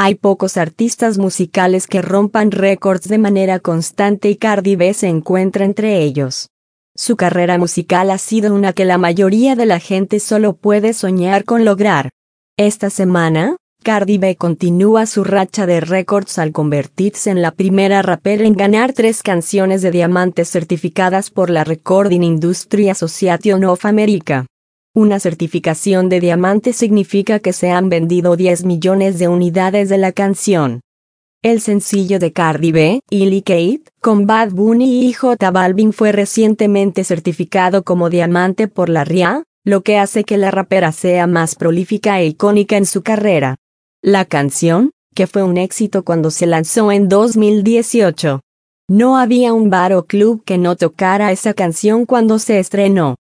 Hay pocos artistas musicales que rompan récords de manera constante y Cardi B se encuentra entre ellos. Su carrera musical ha sido una que la mayoría de la gente solo puede soñar con lograr. Esta semana, Cardi B continúa su racha de récords al convertirse en la primera rapera en ganar 3 canciones de diamante certificadas por la Recording Industry Association of America. Una certificación de diamante significa que se han vendido 10 millones de unidades de la canción. El sencillo de Cardi B, Illy Kate, con Bad Bunny y J Balvin fue recientemente certificado como diamante por la RIAA, lo que hace que la rapera sea más prolífica e icónica en su carrera. La canción, que fue un éxito cuando se lanzó en 2018. No había un bar o club que no tocara esa canción cuando se estrenó.